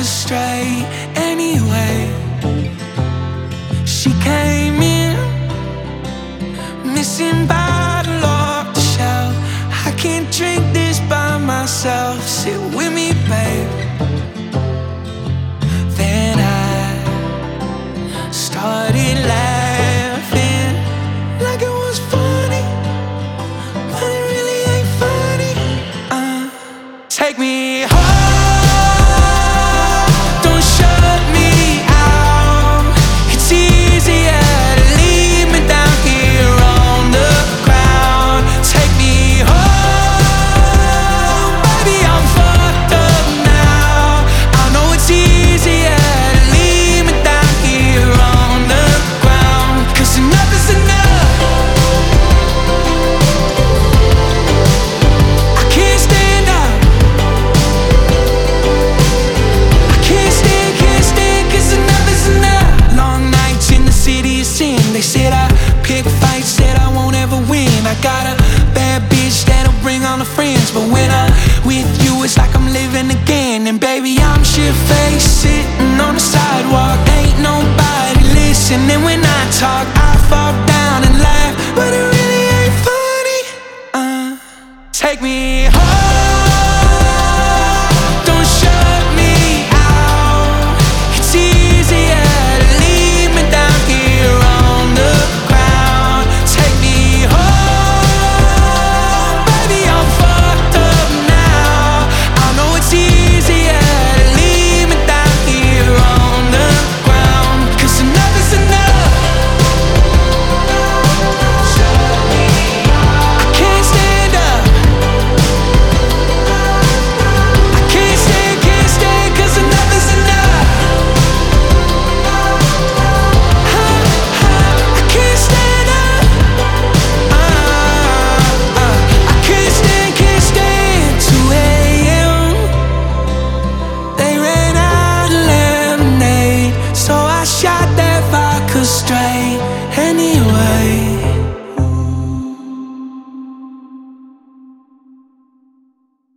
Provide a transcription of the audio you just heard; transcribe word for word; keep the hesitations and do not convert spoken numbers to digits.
straight anyway. She came in, missing bottle off the shelf. I can't drink this by myself. Sit with me, babe. Then I started laughing like it was funny, but it really ain't funny. uh, Take me home. They said I pick fights, said I won't ever win. I got a bad bitch that'll bring all the friends, but when I'm with you, it's like I'm living again. And baby, I'm shit-faced, sitting on the sidewalk. Ain't nobody listening when I talk. I fall down and laugh, but it really ain't funny. uh, Take me home. Straight